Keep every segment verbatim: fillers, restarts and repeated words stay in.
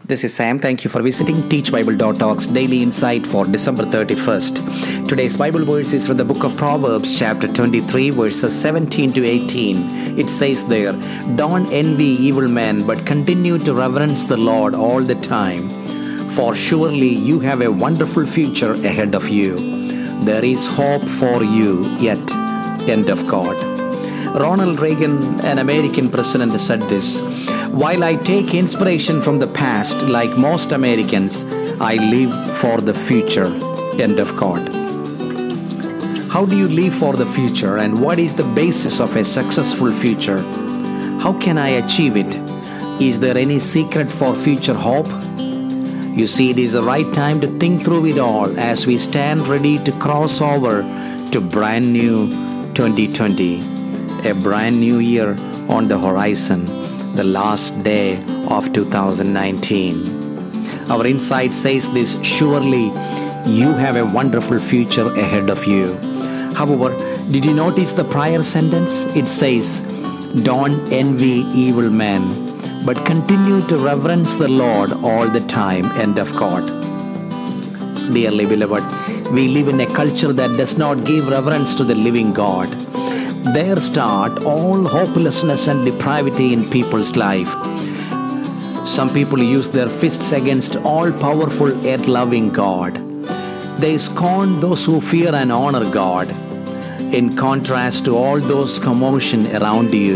This is Sam. Thank you for visiting teach bible dot org's Daily Insight for December thirty-first. Today's Bible verse is from the book of Proverbs, chapter twenty-three, verses seventeen to eighteen. It says there, "Don't envy evil men, but continue to reverence the Lord all the time. For surely you have a wonderful future ahead of you. There is hope for you yet." End of God. Ronald Reagan, an American president, said this, "While I take inspiration from the past, like most Americans, I live for the future." End of God. How do you live for the future, and what is the basis of a successful future? How can I achieve it? Is there any secret for future hope? You see, it is the right time to think through it all as we stand ready to cross over to brand new twenty twenty, a brand new year on the horizon, the last day of two thousand nineteen. Our insight says this: surely you have a wonderful future ahead of you. However, did you notice the prior sentence? It says, "Don't envy evil men, but continue to reverence the Lord all the time." End of God. Dearly beloved, we live in a culture that does not give reverence to the living God. There start all hopelessness and depravity in people's life. Some people use their fists against all-powerful yet loving God. They scorn those who fear and honor God. In contrast to all those commotion around you,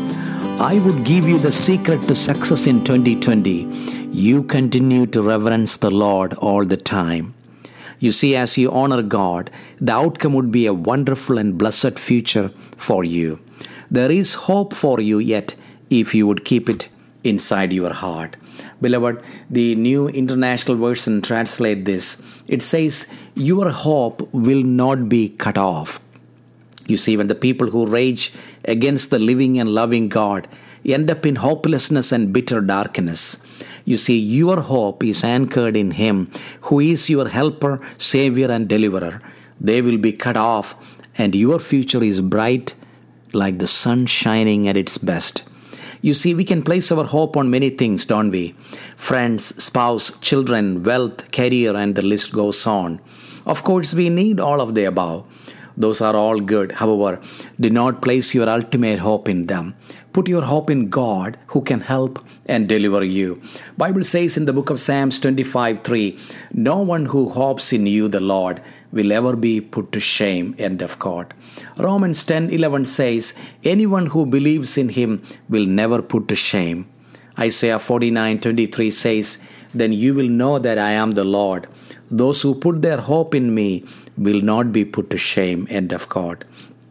I would give you the secret to success in twenty twenty. You continue to reverence the Lord all the time. You see, as you honor God, the outcome would be a wonderful and blessed future for you. There is hope for you yet if you would keep it inside your heart. Beloved, the New International Version translates this. It says, "Your hope will not be cut off." You see, when the people who rage against the living and loving God end up in hopelessness and bitter darkness, you see, your hope is anchored in Him, who is your helper, Savior, and Deliverer. They will be cut off, and your future is bright like the sun shining at its best. You see, we can place our hope on many things, don't we? Friends, spouse, children, wealth, career, and the list goes on. Of course, we need all of the above. Those are all good. However, do not place your ultimate hope in them. Put your hope in God, who can help and deliver you. Bible says in the book of Psalms twenty-five three, "No one who hopes in you, the Lord, will ever be put to shame." End of God. Romans ten eleven says, "Anyone who believes in Him will never put to shame." Isaiah forty-nine twenty-three says, "Then you will know that I am the Lord. Those who put their hope in me will not be put to shame." End of God.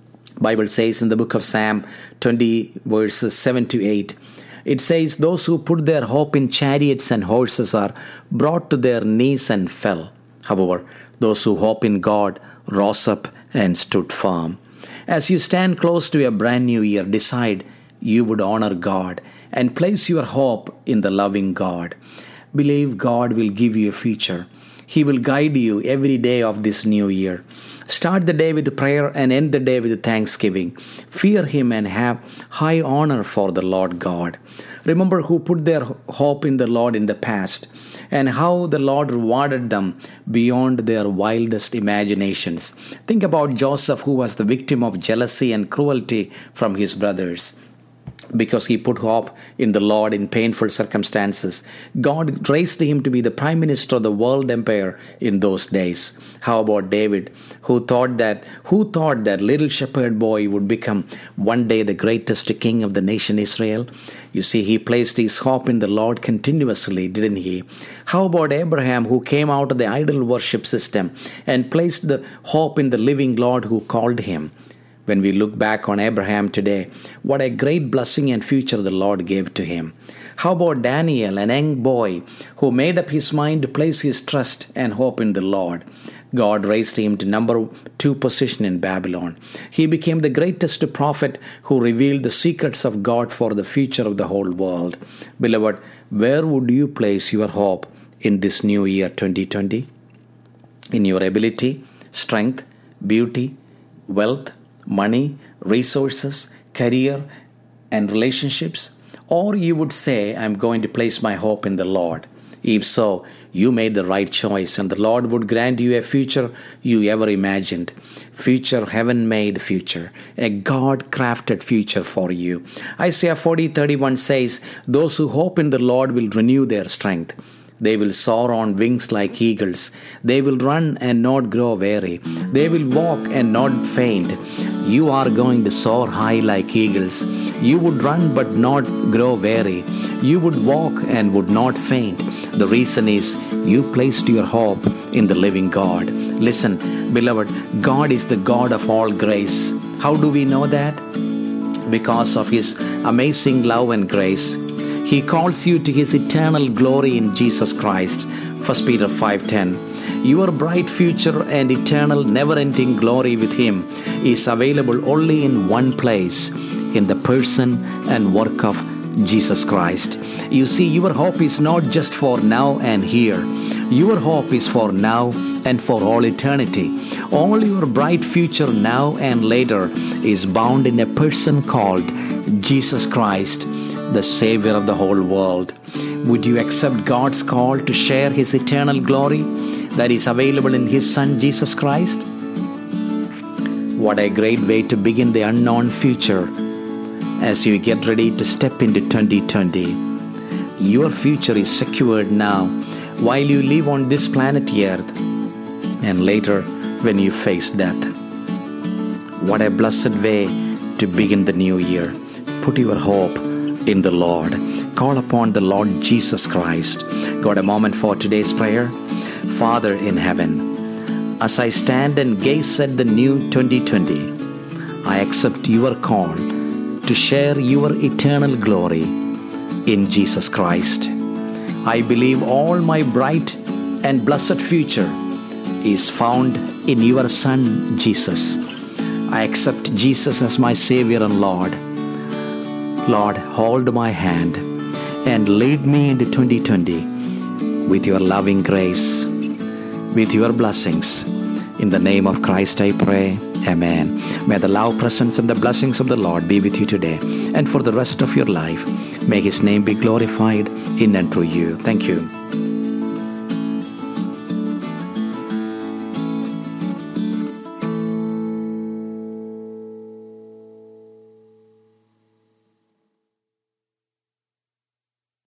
Bible says in the book of Psalm twenty verses seven to eight, it says, "Those who put their hope in chariots and horses are brought to their knees and fell. However, those who hope in God rose up and stood firm." As you stand close to a brand new year, decide you would honor God and place your hope in the loving God. Believe God will give you a future. He will guide you every day of this new year. Start the day with prayer and end the day with thanksgiving. Fear Him and have high honor for the Lord God. Remember who put their hope in the Lord in the past and how the Lord rewarded them beyond their wildest imaginations. Think about Joseph, who was the victim of jealousy and cruelty from his brothers. Because he put hope in the Lord in painful circumstances, God raised him to be the prime minister of the world empire in those days. How about David, who thought that who thought that little shepherd boy would become one day the greatest king of the nation Israel? You see, he placed his hope in the Lord continuously, didn't he? How about Abraham, who came out of the idol worship system and placed the hope in the living Lord who called him? When we look back on Abraham today, what a great blessing and future the Lord gave to him. How about Daniel, an young boy who made up his mind to place his trust and hope in the Lord? God raised him to number two position in Babylon. He became the greatest prophet who revealed the secrets of God for the future of the whole world. Beloved, where would you place your hope in this new year twenty twenty? In your ability, strength, beauty, wealth, money, resources, career, and relationships? Or you would say, "I'm going to place my hope in the Lord." If so, you made the right choice, and the Lord would grant you a future you ever imagined. Future, heaven-made future, a God-crafted future for you. Isaiah forty thirty-one says, "Those who hope in the Lord will renew their strength. They will soar on wings like eagles. They will run and not grow weary. They will walk and not faint." You are going to soar high like eagles. You would run but not grow weary. You would walk and would not faint. The reason is you placed your hope in the living God. Listen, beloved, God is the God of all grace. How do we know that? Because of His amazing love and grace. He calls you to His eternal glory in Jesus Christ. First Peter five ten. Your bright future and eternal never-ending glory with Him is available only in one place, in the person and work of Jesus Christ. You see, your hope is not just for now and here. Your hope is for now and for all eternity. All your bright future now and later is bound in a person called Jesus Christ, the Savior of the whole world. Would you accept God's call to share His eternal glory that is available in His Son Jesus Christ? What a great way to begin the unknown future as you get ready to step into twenty twenty. Your future is secured now while you live on this planet Earth, and later when you face death. What a blessed way to begin the new year. Put your hope in the Lord. Call upon the Lord Jesus Christ. Got a moment for today's prayer? Father in heaven, as I stand and gaze at the new twenty twenty, I accept your call to share your eternal glory in Jesus Christ. I believe all my bright and blessed future is found in your Son Jesus. I accept Jesus as my Savior and Lord. Lord, hold my hand and lead me into twenty twenty with your loving grace, with your blessings. In the name of Christ I pray. Amen. May the love, presence, and the blessings of the Lord be with you today and for the rest of your life. May His name be glorified in and through you. Thank you.